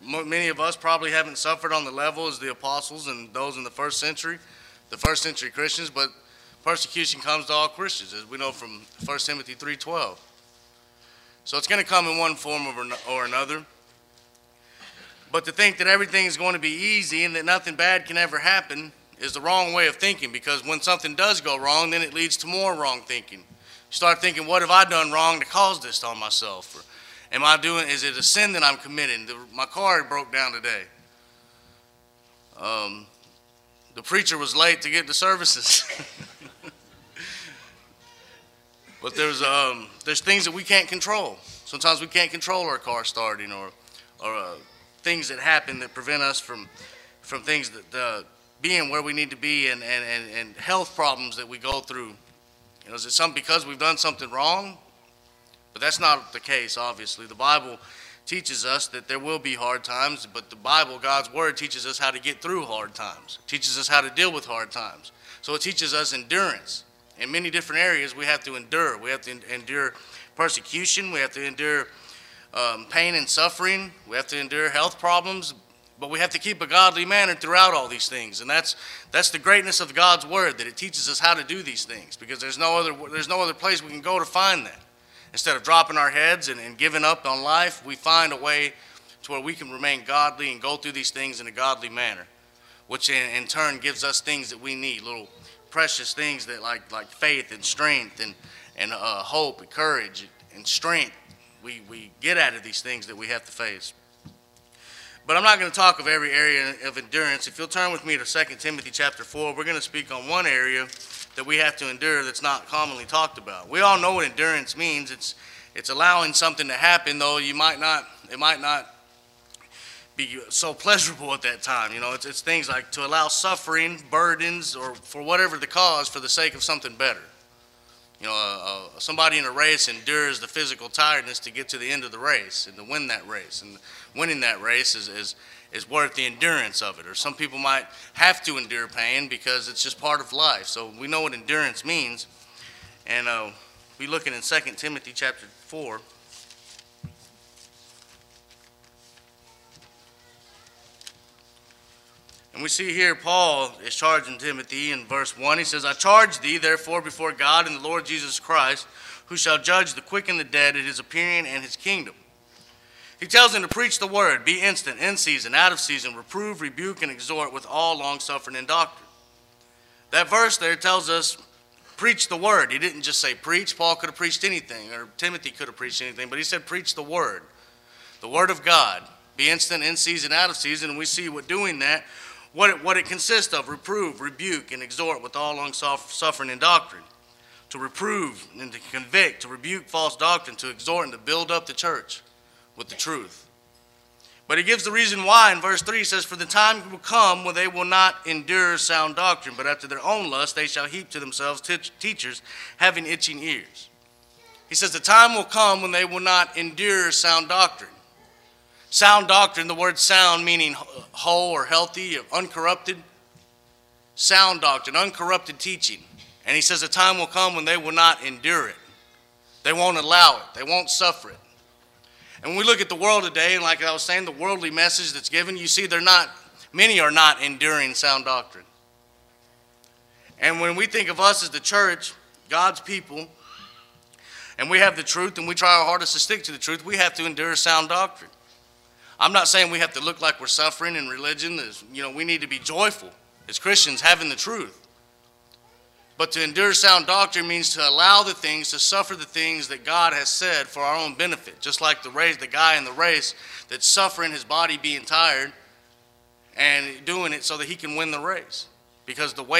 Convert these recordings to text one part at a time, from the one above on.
Many of us probably haven't suffered on the level as the apostles and those in the first century Christians, but persecution comes to all Christians, as we know from 1 Timothy 3:12. So it's going to come in one form or another. But to think that everything is going to be easy and that nothing bad can ever happen is the wrong way of thinking, because when something does go wrong, then it leads to more wrong thinking. You start thinking, what have I done wrong to cause this on myself? Or is it a sin that I'm committing? My car broke down today. The preacher was late to get to services. But there's things that we can't control. Sometimes we can't control our car starting, or things that happen that prevent us from things that being where we need to be, and health problems that we go through. Is it because we've done something wrong? But that's not the case, obviously. The Bible teaches us that there will be hard times, but the Bible, God's Word, teaches us how to get through hard times. It teaches us how to deal with hard times. So it teaches us endurance. In many different areas, we have to endure. We have to endure persecution. We have to endure pain and suffering. We have to endure health problems. But we have to keep a godly manner throughout all these things. And that's the greatness of God's Word, that it teaches us how to do these things, because there's no other place we can go to find that. Instead of dropping our heads and giving up on life, we find a way to where we can remain godly and go through these things in a godly manner, which in turn gives us things that we need, little precious things that like faith and strength and hope and courage and strength. We get out of these things that we have to face. But I'm not going to talk of every area of endurance. If you'll turn with me to 2 Timothy chapter 4, we're going to speak on one area that we have to endure that's not commonly talked about. We all know what endurance means. It's allowing something to happen, though it might not be so pleasurable at that time. It's things like to allow suffering, burdens, or for whatever the cause, for the sake of something better. Somebody in a race endures the physical tiredness to get to the end of the race and to win that race. And winning that race is worth the endurance of it. Or some people might have to endure pain because it's just part of life. So we know what endurance means. And we're looking in 2 Timothy chapter 4. And we see here Paul is charging Timothy in verse 1. He says, I charge thee, therefore, before God and the Lord Jesus Christ, who shall judge the quick and the dead at his appearing and his kingdom. He tells him to preach the word, be instant, in season, out of season, reprove, rebuke, and exhort with all longsuffering and doctrine. That verse there tells us, preach the word. He didn't just say preach. Paul could have preached anything, or Timothy could have preached anything, but he said preach the word of God. Be instant, in season, out of season, and we see what doing that, what it consists of: reprove, rebuke, and exhort with all long-suffering and doctrine. To reprove and to convict, to rebuke false doctrine, to exhort and to build up the church with the truth. But he gives the reason why in verse 3. He says, for the time will come when they will not endure sound doctrine, but after their own lust they shall heap to themselves teachers having itching ears. He says the time will come when they will not endure sound doctrine. Sound doctrine, the word sound meaning whole or healthy or uncorrupted. Sound doctrine, uncorrupted teaching. And he says a time will come when they will not endure it. They won't allow it. They won't suffer it. And when we look at the world today, and like I was saying, the worldly message that's given, you see many are not enduring sound doctrine. And when we think of us as the church, God's people, and we have the truth and we try our hardest to stick to the truth, we have to endure sound doctrine. I'm not saying we have to look like we're suffering in religion. We need to be joyful as Christians having the truth. But to endure sound doctrine means to allow the things, to suffer the things that God has said for our own benefit. Just like the guy in the race that's suffering his body being tired and doing it so that he can win the race. Because the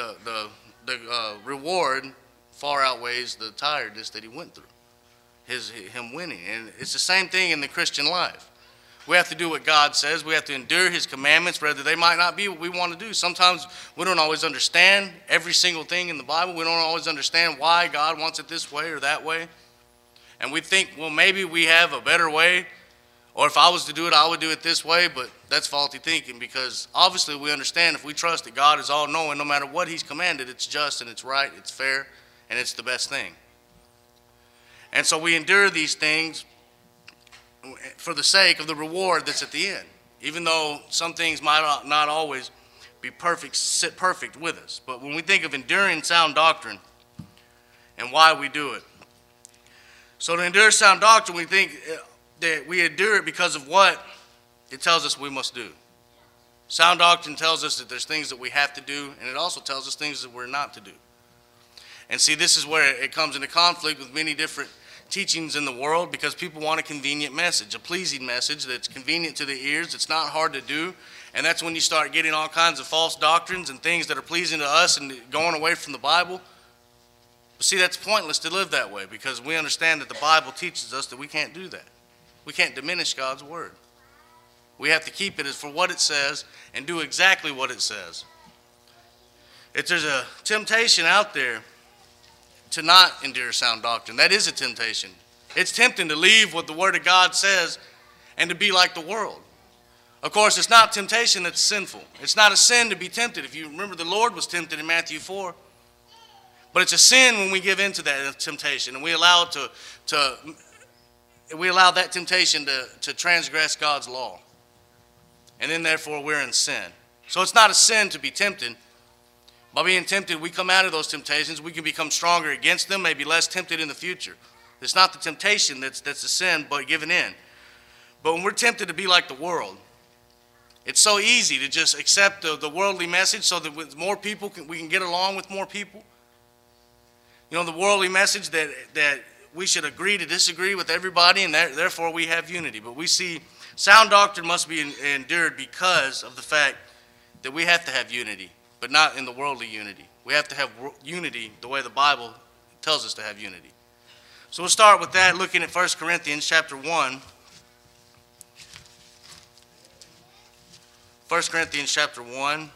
reward far outweighs the tiredness that he went through, him winning. And it's the same thing in the Christian life. We have to do what God says. We have to endure his commandments, whether they might not be what we want to do. Sometimes we don't always understand every single thing in the Bible. We don't always understand why God wants it this way or that way. And we think, well, maybe we have a better way, or if I was to do it, I would do it this way, but that's faulty thinking, because obviously we understand if we trust that God is all-knowing, no matter what he's commanded, it's just and it's right, it's fair, and it's the best thing. And so we endure these things for the sake of the reward that's at the end. even though some things might not always be perfect, sit perfect with us. But when we think of enduring sound doctrine and why we do it. So to endure sound doctrine, we think that we endure it because of what it tells us we must do. Sound doctrine tells us that there's things that we have to do, and it also tells us things that we're not to do. And see, this is where it comes into conflict with many different teachings in the world, because people want a convenient message, a pleasing message that's convenient to the ears, it's not hard to do, and that's when you start getting all kinds of false doctrines and things that are pleasing to us and going away from the Bible. But see, that's pointless to live that way, because we understand that the Bible teaches us that we can't do that. We can't diminish God's word. We have to keep it as for what it says and do exactly what it says. If there's a temptation out there to not endure sound doctrine, that is a temptation. It's tempting to leave what the Word of God says and to be like the world. Of course, it's not temptation that's sinful. It's not a sin to be tempted. If you remember, the Lord was tempted in Matthew 4. But it's a sin when we give in to that temptation and we allow that temptation to transgress God's law. And then therefore we're in sin. So it's not a sin to be tempted. By being tempted, we come out of those temptations. We can become stronger against them, maybe less tempted in the future. It's not the temptation that's a sin, but giving in. But when we're tempted to be like the world, it's so easy to just accept the worldly message so that with more people, we can get along with more people. You know, the worldly message that we should agree to disagree with everybody, and therefore we have unity. But we see sound doctrine must be endured because of the fact that we have to have unity, but not in the worldly unity. We have to have unity the way the Bible tells us to have unity. So we'll start with that, looking at 1 Corinthians chapter 1. 1 Corinthians chapter 1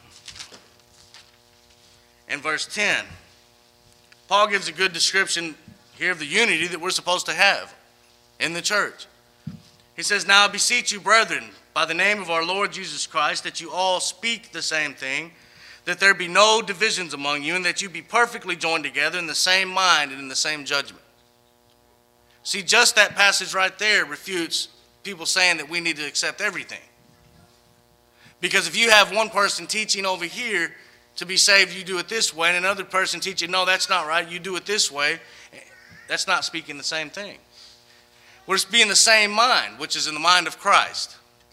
and verse 10. Paul gives a good description here of the unity that we're supposed to have in the church. He says, "Now I beseech you, brethren, by the name of our Lord Jesus Christ, that you all speak the same thing, that there be no divisions among you, and that you be perfectly joined together in the same mind and in the same judgment." See, just that passage right there refutes people saying that we need to accept everything. Because if you have one person teaching over here to be saved, you do it this way, and another person teaching, no, that's not right, you do it this way, that's not speaking the same thing. We're to be in the same mind, which is in the mind of Christ.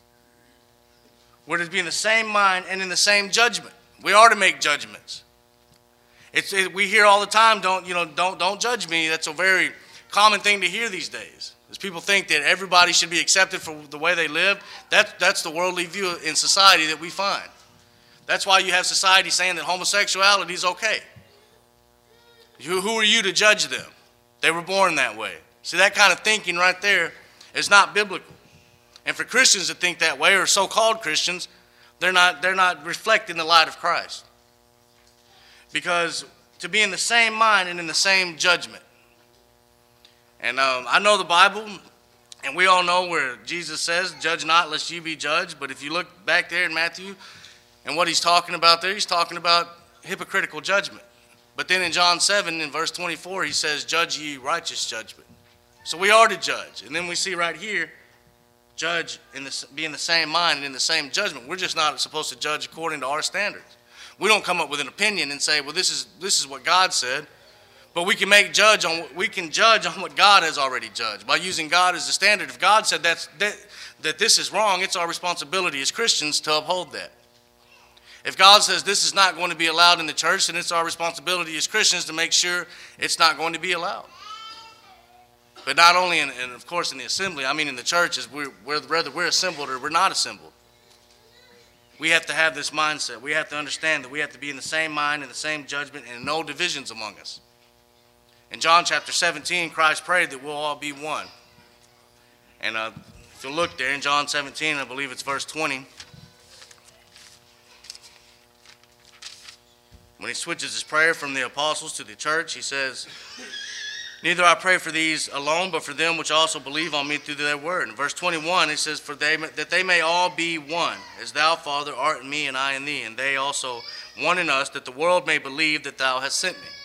We're to be in the same mind and in the same judgment. We are to make judgments. We hear all the time, don't judge me. That's a very common thing to hear these days. As people think that everybody should be accepted for the way they live, that's the worldly view in society that we find. That's why you have society saying that homosexuality is okay. Who are you to judge them? They were born that way. See, that kind of thinking right there is not biblical. And for Christians to think that way, or so-called Christians, they're not reflecting the light of Christ. Because to be in the same mind and in the same judgment. And I know the Bible, and we all know where Jesus says, "Judge not, lest you be judged." But if you look back there in Matthew, and what he's talking about there, he's talking about hypocritical judgment. But then in John 7, in verse 24, he says, "Judge ye righteous judgment." So we are to judge. And then we see right here, judge be in the same mind and in the same judgment. We're just not supposed to judge according to our standards. We don't come up with an opinion and say, well, this is what God said. But we can judge on what God has already judged by using God as the standard. If God said that this is wrong, it's our responsibility as Christians to uphold that. If God says this is not going to be allowed in the church, then it's our responsibility as Christians to make sure it's not going to be allowed. But not only, and of course in the assembly, I mean in the churches, whether we're assembled or we're not assembled. We have to have this mindset. We have to understand that we have to be in the same mind and the same judgment and no divisions among us. In John chapter 17, Christ prayed that we'll all be one. And if you look there in John 17, I believe it's verse 20, when he switches his prayer from the apostles to the church, he says, "Neither I pray for these alone, but for them which also believe on me through their word." In verse 21, it says, that they may all be one, as thou, Father, art in me and I in thee, and they also one in us, that the world may believe that thou hast sent me.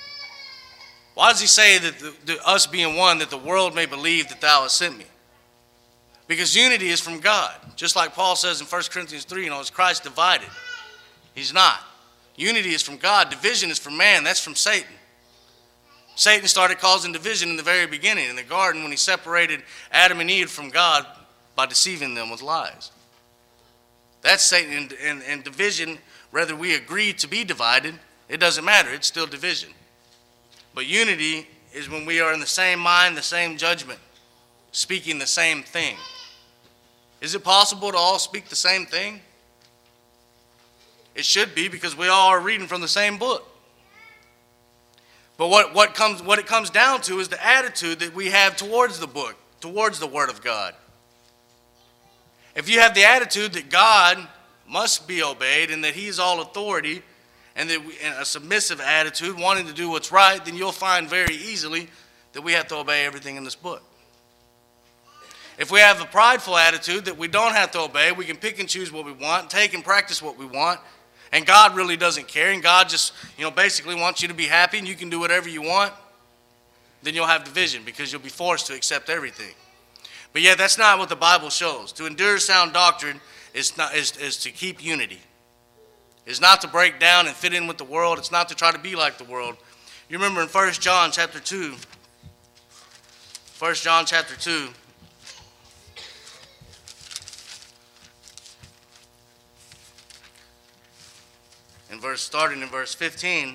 Why does he say that us being one, that the world may believe that thou hast sent me? Because unity is from God. Just like Paul says in 1 Corinthians 3, is Christ divided? He's not. Unity is from God. Division is from man. That's from Satan. Satan started causing division in the very beginning in the garden when he separated Adam and Eve from God by deceiving them with lies. That's Satan. And division, whether we agree to be divided, it doesn't matter. It's still division. But unity is when we are in the same mind, the same judgment, speaking the same thing. Is it possible to all speak the same thing? It should be, because we all are reading from the same book. But what it comes down to is the attitude that we have towards the book, towards the Word of God. If you have the attitude that God must be obeyed and that He is all authority, and a submissive attitude, wanting to do what's right, then you'll find very easily that we have to obey everything in this book. If we have a prideful attitude that we don't have to obey, we can pick and choose what we want, take and practice what we want, and God really doesn't care, and God just, basically wants you to be happy and you can do whatever you want, then you'll have division because you'll be forced to accept everything. But yet that's not what the Bible shows. To endure sound doctrine is to keep unity. It's not to break down and fit in with the world. It's not to try to be like the world. You remember in 1 John chapter 2, 1 John chapter 2, starting in verse 15,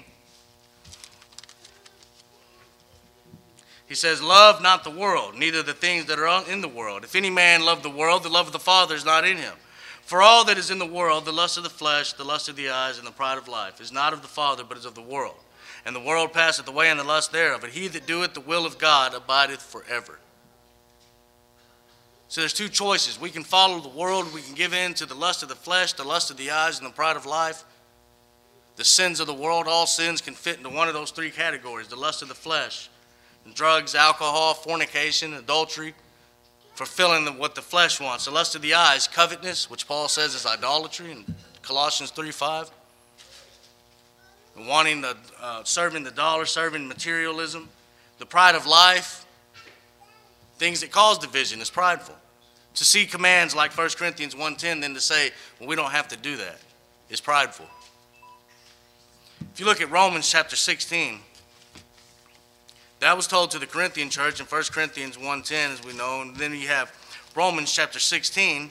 he says, "Love not the world, neither the things that are in the world. If any man love the world, the love of the Father is not in him. For all that is in the world, the lust of the flesh, the lust of the eyes, and the pride of life, is not of the Father, but is of the world. And the world passeth away, and the lust thereof. But he that doeth the will of God abideth forever." So there's two choices. We can follow the world. We can give in to the lust of the flesh, the lust of the eyes, and the pride of life. The sins of the world, all sins can fit into one of those three categories. The lust of the flesh, drugs, alcohol, fornication, adultery, fulfilling what the flesh wants. The lust of the eyes, covetousness, which Paul says is idolatry in Colossians 3:5. Wanting serving the dollar, serving materialism. The pride of life, things that cause division, is prideful. To see commands like 1 Corinthians 1:10, then to say, well, we don't have to do that, is prideful. If you look at Romans chapter 16, that was told to the Corinthian church in 1 Corinthians 1:10, as we know. And then you have Romans chapter 16.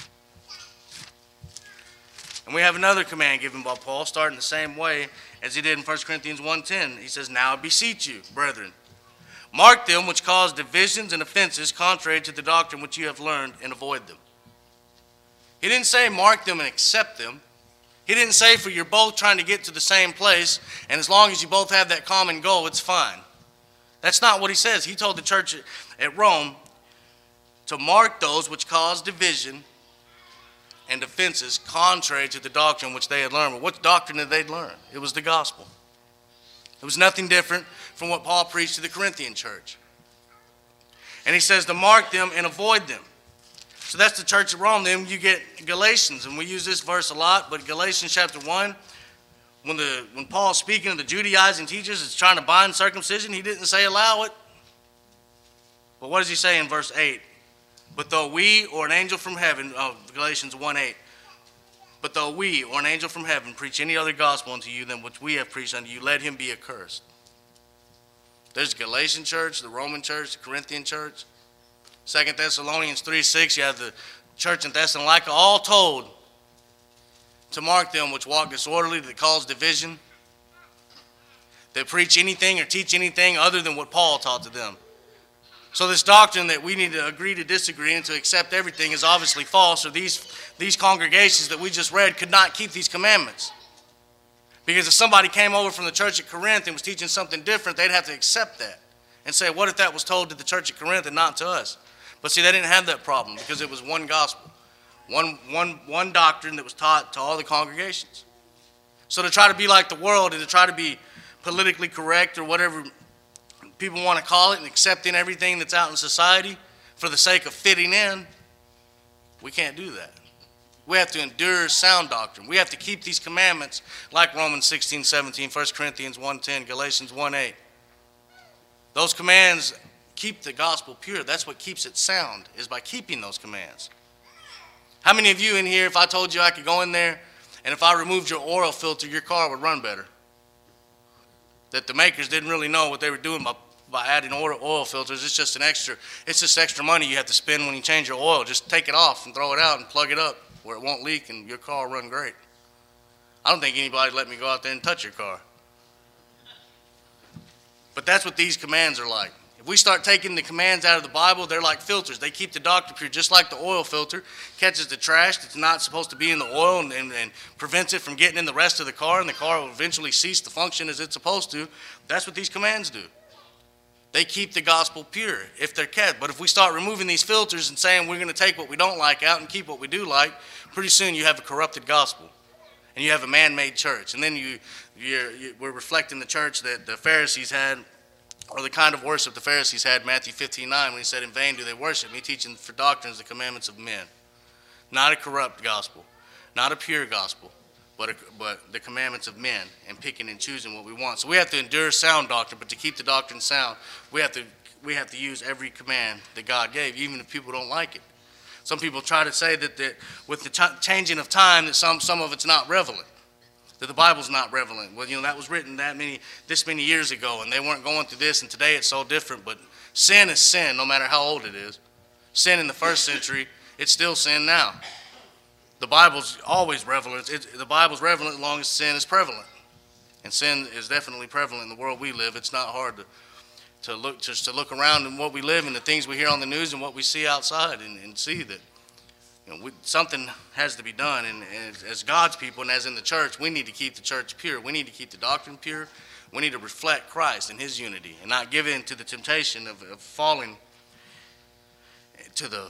And we have another command given by Paul, starting the same way as he did in 1 Corinthians 1:10. He says, "Now I beseech you, brethren, mark them which cause divisions and offenses contrary to the doctrine which you have learned, and avoid them." He didn't say mark them and accept them. He didn't say for you're both trying to get to the same place, and as long as you both have that common goal, it's fine. That's not what he says. He told the church at Rome to mark those which cause division and offenses contrary to the doctrine which they had learned. But what doctrine did they learn? It was the gospel. It was nothing different from what Paul preached to the Corinthian church. And he says to mark them and avoid them. So that's the church at Rome. Then you get Galatians, and we use this verse a lot, but Galatians chapter 1, when Paul's speaking to the Judaizing teachers, is trying to bind circumcision, he didn't say allow it. But what does he say in verse 8? "But though we or an angel from heaven," Galatians 1:8, "but though we or an angel from heaven preach any other gospel unto you than which we have preached unto you, let him be accursed." There's the Galatian church, the Roman church, the Corinthian church. 2 Thessalonians 3:6, you have the church in Thessalonica, all told to mark them which walk disorderly, that cause division, that preach anything or teach anything other than what Paul taught to them. So this doctrine that we need to agree to disagree and to accept everything is obviously false, or these congregations that we just read could not keep these commandments. Because if somebody came over from the church at Corinth and was teaching something different, they'd have to accept that and say, what if that was told to the church at Corinth and not to us? But see, they didn't have that problem because it was one gospel, one doctrine that was taught to all the congregations. So to try to be like the world and to try to be politically correct or whatever people want to call it and accepting everything that's out in society for the sake of fitting in, we can't do that. We have to endure sound doctrine. We have to keep these commandments like Romans 16:17, 1 Corinthians 1:10, Galatians 1:8. Those commands keep the gospel pure. That's what keeps it sound, is by keeping those commands. How many of you in here, if I told you I could go in there and if I removed your oil filter, your car would run better? That the makers didn't really know what they were doing by adding oil filters. It's just extra money you have to spend when you change your oil. Just take it off and throw it out and plug it up where it won't leak and your car will run great. I don't think anybody'd let me go out there and touch your car. But that's what these commands are like. If we start taking the commands out of the Bible, they're like filters. They keep the doctrine pure, just like the oil filter catches the trash that's not supposed to be in the oil and prevents it from getting in the rest of the car, and the car will eventually cease to function as it's supposed to. That's what these commands do. They keep the gospel pure if they're kept. But if we start removing these filters and saying we're going to take what we don't like out and keep what we do like, pretty soon you have a corrupted gospel. And you have a man-made church. And then we're reflecting the church that the Pharisees had, or the kind of worship the Pharisees had, Matthew 15:9, when he said, "In vain do they worship me, teaching for doctrines the commandments of men." Not a corrupt gospel, not a pure gospel, but the commandments of men, and picking and choosing what we want. So we have to endure sound doctrine, but to keep the doctrine sound, we have to use every command that God gave, even if people don't like it. Some people try to say that with the changing of time, that some of it's not relevant, that the Bible's not relevant. Well, that was written this many years ago, and they weren't going through this, and today it's so different. But sin is sin, no matter how old it is. Sin in the first century, it's still sin now. The Bible's always relevant. The Bible's relevant as long as sin is prevalent, and sin is definitely prevalent in the world we live. It's not hard to look around and what we live and the things we hear on the news and what we see outside and see that something has to be done. And as God's people and as in the church, we need to keep the church pure. We need to keep the doctrine pure. We need to reflect Christ and his unity and not give in to the temptation of falling to the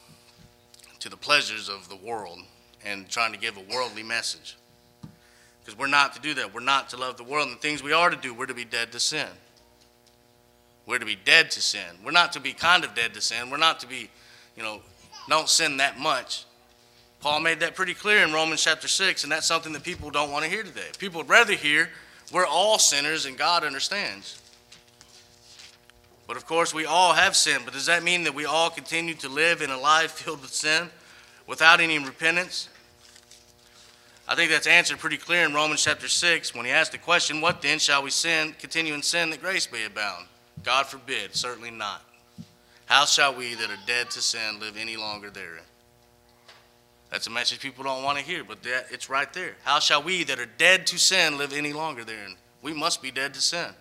pleasures of the world and trying to give a worldly message. Because we're not to do that. We're not to love the world. And the things we are to do, we're to be dead to sin. We're to be dead to sin. We're not to be kind of dead to sin. We're not to be, don't sin that much. Paul made that pretty clear in Romans chapter 6, and that's something that people don't want to hear today. People would rather hear we're all sinners and God understands. But of course, we all have sinned. But does that mean that we all continue to live in a life filled with sin without any repentance? I think that's answered pretty clear in Romans chapter 6 when he asked the question, "What then shall we continue in sin that grace may abound?" God forbid, certainly not. How shall we that are dead to sin live any longer therein? That's a message people don't want to hear, but it's right there. How shall we that are dead to sin live any longer therein? We must be dead to sin.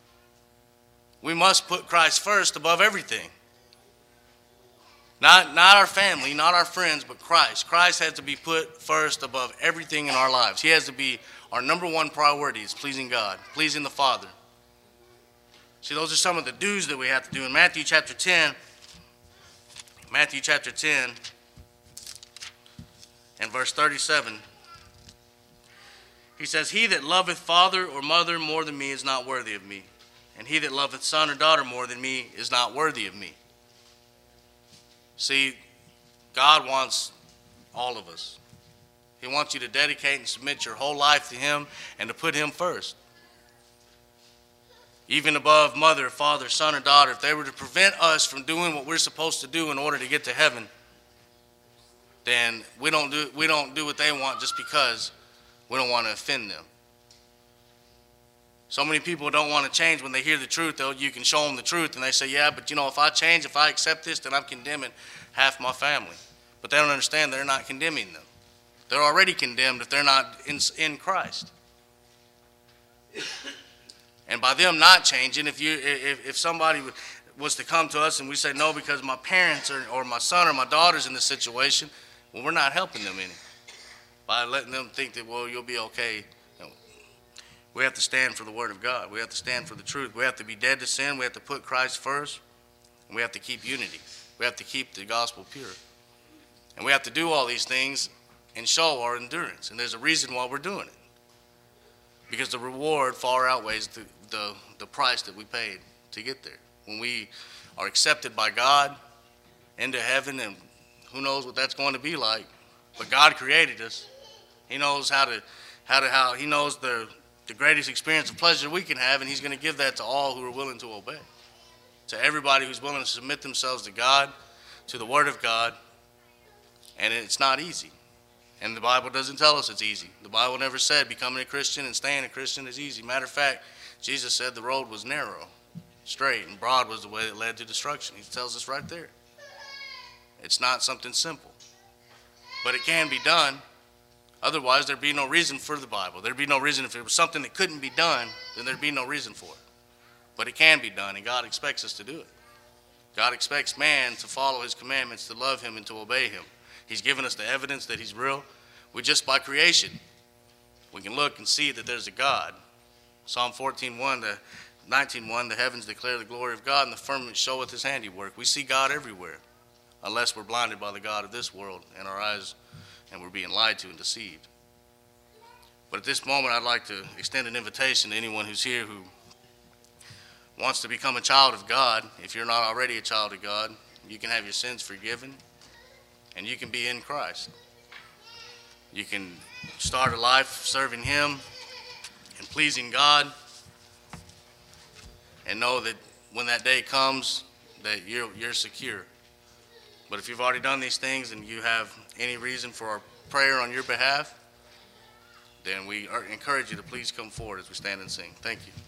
We must put Christ first above everything. Not our family, not our friends, but Christ. Christ has to be put first above everything in our lives. He has to be our number one priority, is pleasing God, pleasing the Father. See, those are some of the do's that we have to do. In Matthew chapter 10 and verse 37, he says, "He that loveth father or mother more than me is not worthy of me. And he that loveth son or daughter more than me is not worthy of me." See, God wants all of us. He wants you to dedicate and submit your whole life to him and to put him first. Even above mother, father, son, or daughter, if they were to prevent us from doing what we're supposed to do in order to get to heaven, then we don't do what they want just because we don't want to offend them. So many people don't want to change when they hear the truth. You can show them the truth, and they say, "Yeah, but if I change, if I accept this, then I'm condemning half my family." But they don't understand they're not condemning them. They're already condemned if they're not in Christ. And by them not changing, if somebody was to come to us and we say, "No, because my parents or my son or my daughter's in this situation," well, we're not helping them any. By letting them think that, well, you'll be okay. We have to stand for the Word of God. We have to stand for the truth. We have to be dead to sin. We have to put Christ first. And we have to keep unity. We have to keep the gospel pure. And we have to do all these things and show our endurance. And there's a reason why we're doing it. Because the reward far outweighs the price that we paid to get there. When we are accepted by God into heaven, and who knows what that's going to be like. But God created us. He knows how he knows the greatest experience of pleasure we can have, and he's going to give that to all who are willing to obey. to everybody who's willing to submit themselves to God, to the Word of God, and it's not easy. And the Bible doesn't tell us it's easy. The Bible never said becoming a Christian and staying a Christian is easy. Matter of fact, Jesus said the road was narrow, straight, and broad was the way that led to destruction. He tells us right there. It's not something simple. But it can be done. Otherwise, there'd be no reason for the Bible. There'd be no reason. If it was something that couldn't be done, then there'd be no reason for it. But it can be done, and God expects us to do it. God expects man to follow his commandments, to love him, and to obey him. He's given us the evidence that he's real. We just by creation, we can look and see that there's a God. Psalm 14:1 to 19:1, the heavens declare the glory of God, and the firmament showeth his handiwork. We see God everywhere, unless we're blinded by the God of this world and our eyes, and we're being lied to and deceived. But at this moment, I'd like to extend an invitation to anyone who's here who wants to become a child of God. If you're not already a child of God, you can have your sins forgiven, and you can be in Christ. You can start a life serving him and pleasing God, and know that when that day comes, that you're secure. But if you've already done these things and you have any reason for our prayer on your behalf, then we encourage you to please come forward as we stand and sing. Thank you.